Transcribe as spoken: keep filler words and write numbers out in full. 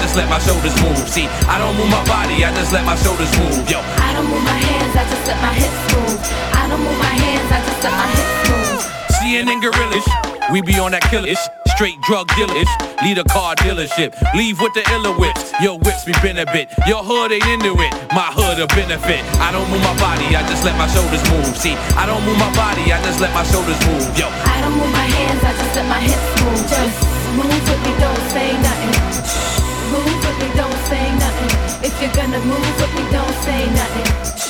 just let my shoulders move. See, I don't move my body, I just let my shoulders move. Yo, I don't move my hands, I just let my hips move. I don't move my hands, I just let my hips move. C N N gorillas, we be on that killish. Straight drug dealers, lead a car dealership. Leave with the iller whips, your whips be been a bit. Your hood ain't into it, my hood a benefit. I don't move my body, I just let my shoulders move. See, I don't move my body, I just let my shoulders move. Yo, I don't move my hands, I just let my hips move. Just move with me, don't say nothing. Move with me, don't say nothing. If you're gonna move with me, don't say nothing.